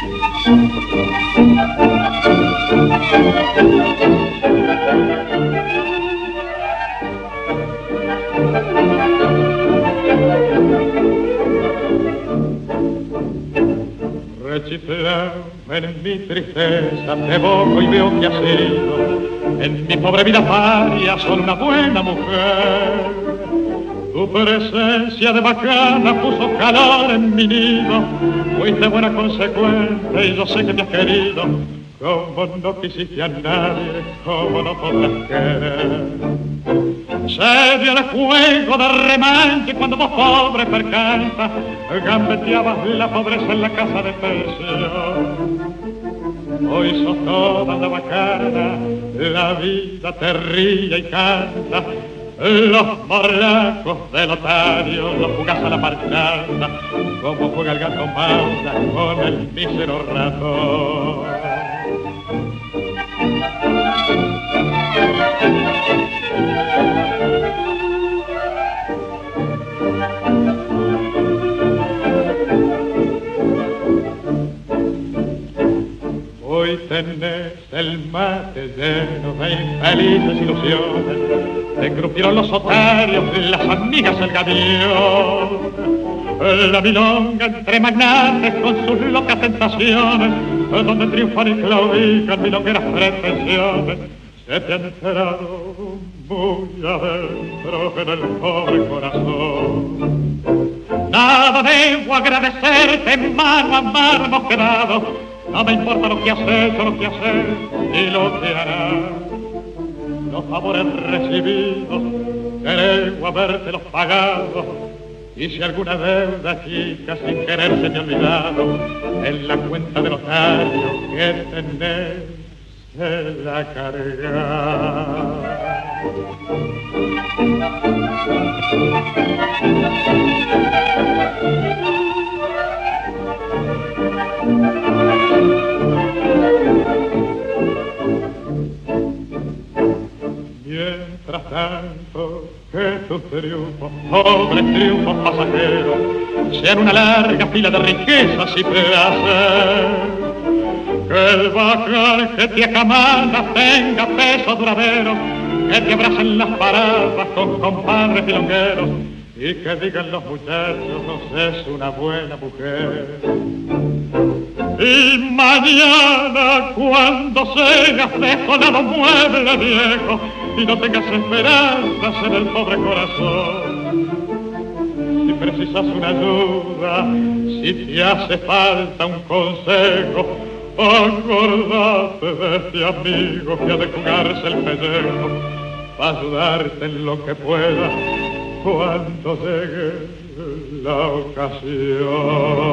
Rechiflado en mi tristeza te evoco y veo que has sido en mi pobre vida paria solo una buena mujer. Tu presencia de bacana puso calor en mi nido, fuiste buena consecuente y yo sé que me has querido. Como no quisiste a nadie, como no podrás querer. Se dio el fuego de remanche cuando vos pobre percanta gambeteabas la pobreza en la casa de pensión. Hoy sos toda la bacana, la vida te ríe y canta. Los morlacos del otario los jugás a la parchanda, como juega el gato Maura con el mísero ratón. Hoy tenés el mate lleno de infelices ilusiones, te crujieron los otarios, las amigas el gavión. La milonga entre magnates con sus locas tentaciones, donde triunfan y claudican milongueras pretensiones, se te han enterado muy adentro en el pobre corazón. Nada debo agradecerte, mano a mano hemos quedado. No me importa lo que has hecho, lo que haces y lo que harás. Los favores recibidos, queremos habértelos pagado. Y si alguna deuda chica sin querer se me ha olvidado, en la cuenta del notario que tenés se la carga. Mientras tanto que tus triunfos, pobres triunfos pasajeros, sean una larga fila de riquezas y placer. Que el bajar que te acamana tenga peso duradero, que te abracen las paradas con compadres milongueros y que digan los muchachos, es una buena mujer. Y mañana cuando seas desolado mueble viejo y no tengas esperanzas en el pobre corazón, si precisas una ayuda, si te hace falta un consejo, acordate de este amigo que ha de jugarse el pellejo para ayudarte en lo que pueda cuando llegue la ocasión.